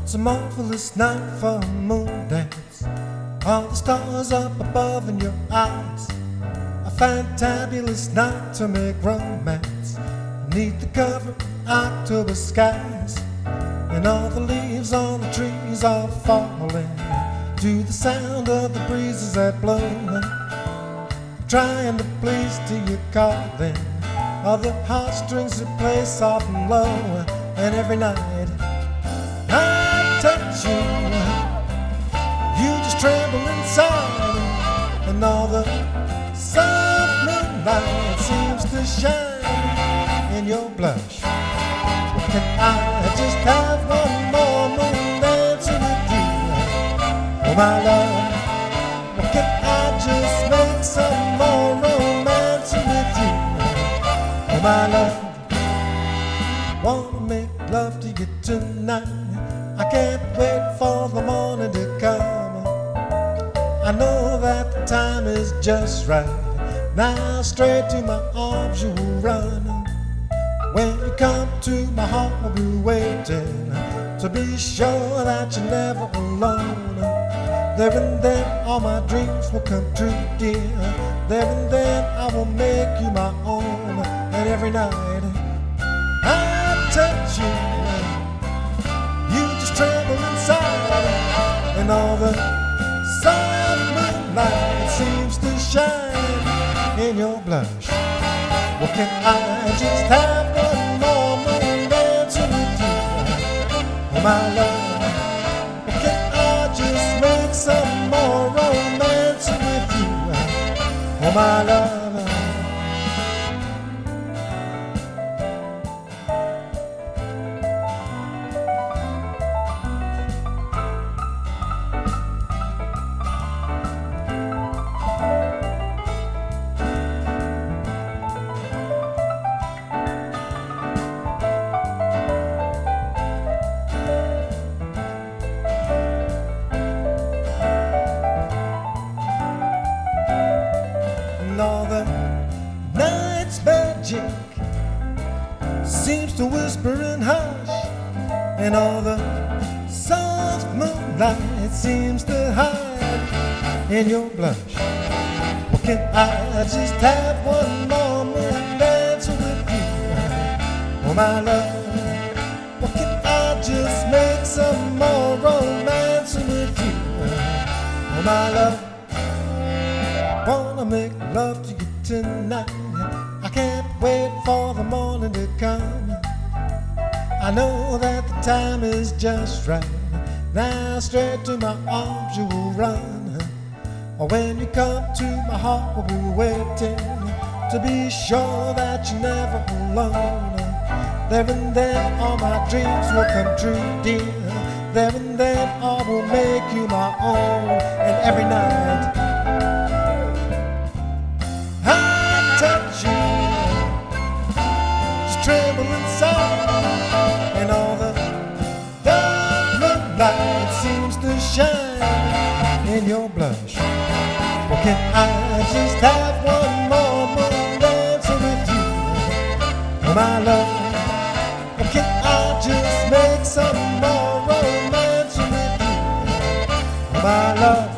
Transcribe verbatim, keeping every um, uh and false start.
It's a marvelous night for a moon dance. All the stars up above in your eyes. A fantabulous night to make romance. Beneath the cover of October skies. And all the leaves on the trees are falling to the sound of the breezes that blow. Trying to please to your calling. All the heartstrings that play soft and low. And every night I touch you, you just tremble inside. And all the soft moonlight seems to shine in your blush. Well, can I just have one more moon dancing with you? Oh my love, well, can I just make some more romancing with you? Oh my love, wanna make love to you tonight. I can't wait for the morning to come. I know that the time is just right. Now straight to my arms you will run. When you come to my heart I'll be waiting to be sure that you're never alone. There and then all my dreams will come true, dear. There and then I will make you my own. And every night I touch you, you just tremble inside. And all the soft moonlight seems to shine in your blush. Well, can I just have one more moon dancing with you? Oh my love, well, can I just make some more romancing with you? Oh my love. And all the night's magic seems to whisper and hush. And all the soft moonlight seems to hide in your blush. Well, can I just have one more moon dance with you? Oh my love, well, can I just make some more romance with you? Oh my love, wanna make love to you tonight. I can't wait for the morning to come. I know that the time is just right. Now straight to my arms you will run. Or when you come to my heart we'll be waiting to be sure that you're never alone. There and then all my dreams will come true, dear. There and then I will make you my own. And every night touch you, just tremble inside. And all the dark moonlight seems to shine in your blush. Well, can I just have one more moon dancing with you? Oh my love, well, can I just make some more romance with you? Oh my love,